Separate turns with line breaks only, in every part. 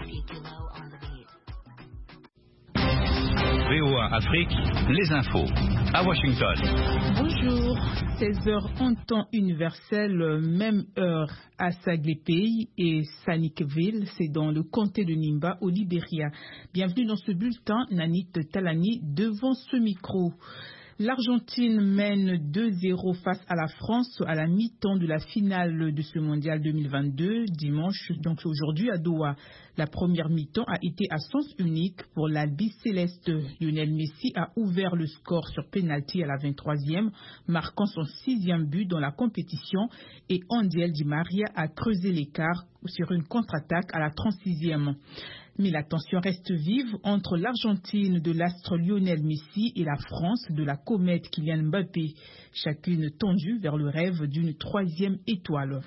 VOA Afrique, les infos, à Washington.
Bonjour, 16h en temps universel, même heure à Saglépey et Sanikville, c'est dans le comté de Nimba au Libéria. Bienvenue dans ce bulletin, Nanit Talani devant ce micro. L'Argentine mène 2-0 face à la France à la mi-temps de la finale de ce mondial 2022, dimanche, donc aujourd'hui à Doha. La première mi-temps a été à sens unique pour l'Albi Céleste. Lionel Messi a ouvert le score sur pénalty à la 23e, marquant son 6e but dans la compétition, et Angel Di Maria a creusé l'écart sur une contre-attaque à la 36e. Mais la tension reste vive entre l'Argentine de l'astre Lionel Messi et la France de la comète Kylian Mbappé, chacune tendue vers le rêve d'une 3e étoile.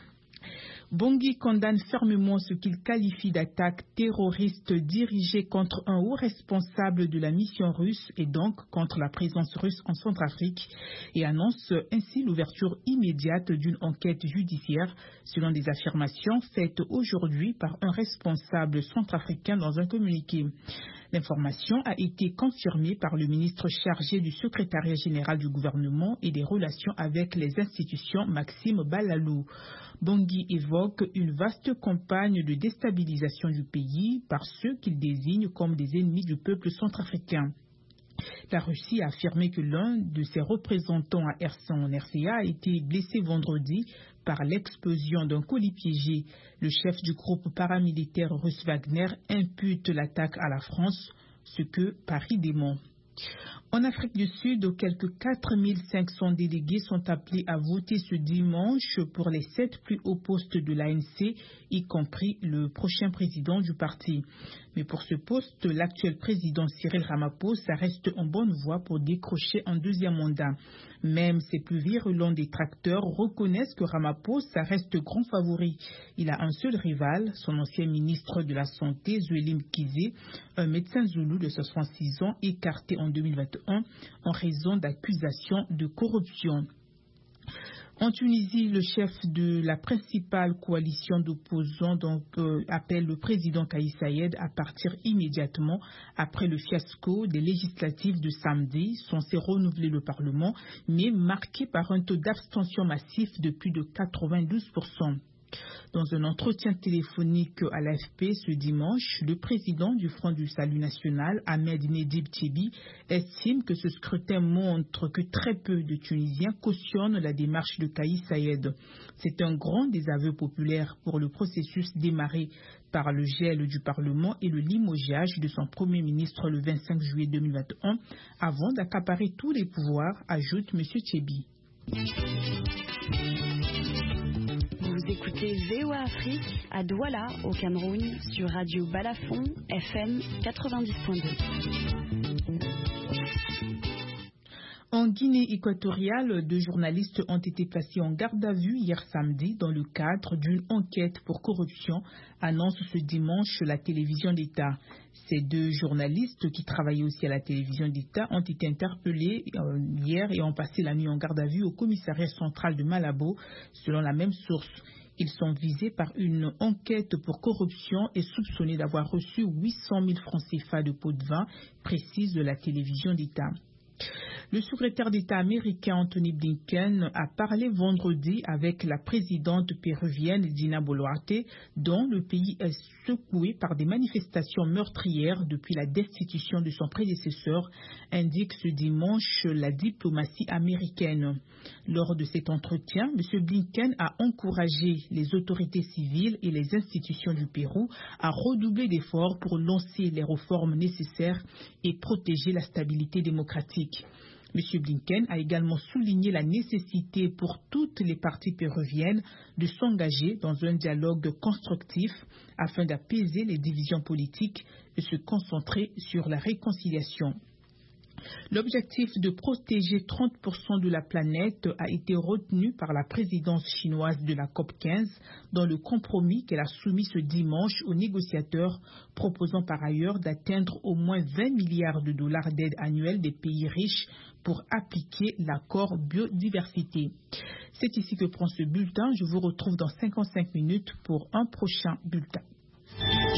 Bangui condamne fermement ce qu'il qualifie d'attaque terroriste dirigée contre un haut responsable de la mission russe et donc contre la présence russe en Centrafrique et annonce ainsi l'ouverture immédiate d'une enquête judiciaire selon des affirmations faites aujourd'hui par un responsable centrafricain dans un communiqué. L'information a été confirmée par le ministre chargé du secrétariat général du gouvernement et des relations avec les institutions, Maxime Balalou. Bangui évoque une vaste campagne de déstabilisation du pays par ceux qu'il désigne comme des ennemis du peuple centrafricain. La Russie a affirmé que l'un de ses représentants à RCA a été blessé vendredi par l'explosion d'un colis piégé. Le chef du groupe paramilitaire russe Wagner impute l'attaque à la France, ce que Paris dément. En Afrique du Sud, quelques 4500 délégués sont appelés à voter ce dimanche pour les 7 plus hauts postes de l'ANC, y compris le prochain président du parti. Mais pour ce poste, l'actuel président Cyril Ramaphosa reste en bonne voie pour décrocher un 2e mandat. Même ses plus virulents détracteurs reconnaissent que Ramaphosa reste grand favori. Il a un seul rival, son ancien ministre de la Santé, Zweli Mkhize, un médecin zoulou de 66 ans écarté en 2021 en raison d'accusations de corruption. En Tunisie, le chef de la principale coalition d'opposants appelle le président Kais Saied à partir immédiatement après le fiasco des législatives de samedi, censé renouveler le Parlement, mais marqué par un taux d'abstention massif de plus de 92%. Dans un entretien téléphonique à l'AFP ce dimanche, le président du Front du Salut National, Ahmed Nedib Tibi, estime que ce scrutin montre que très peu de Tunisiens cautionnent la démarche de Kais Saied. C'est un grand désaveu populaire pour le processus démarré par le gel du Parlement et le limogeage de son Premier ministre le 25 juillet 2021 avant d'accaparer tous les pouvoirs, ajoute M. Tibi.
Vous écoutez VOA Afrique à Douala, au Cameroun, sur Radio Balafon, FM 90.2.
En Guinée équatoriale, 2 journalistes ont été placés en garde à vue hier samedi dans le cadre d'une enquête pour corruption, annonce ce dimanche la télévision d'État. Ces 2 journalistes qui travaillaient aussi à la télévision d'État ont été interpellés hier et ont passé la nuit en garde à vue au commissariat central de Malabo, selon la même source. Ils sont visés par une enquête pour corruption et soupçonnés d'avoir reçu 800 000 francs CFA de pots de vin, précise de la télévision d'État. Le secrétaire d'État américain Anthony Blinken a parlé vendredi avec la présidente péruvienne Dina Boluarte, dont le pays est secoué par des manifestations meurtrières depuis la destitution de son prédécesseur, indique ce dimanche la diplomatie américaine. Lors de cet entretien, M. Blinken a encouragé les autorités civiles et les institutions du Pérou à redoubler d'efforts pour lancer les réformes nécessaires et protéger la stabilité démocratique. M. Blinken a également souligné la nécessité pour toutes les parties péruviennes de s'engager dans un dialogue constructif afin d'apaiser les divisions politiques et se concentrer sur la réconciliation. L'objectif de protéger 30% de la planète a été retenu par la présidence chinoise de la COP15 dans le compromis qu'elle a soumis ce dimanche aux négociateurs, proposant par ailleurs d'atteindre au moins 20 milliards de dollars d'aide annuelle des pays riches pour appliquer l'accord biodiversité. C'est ici que prend ce bulletin. Je vous retrouve dans 55 minutes pour un prochain bulletin.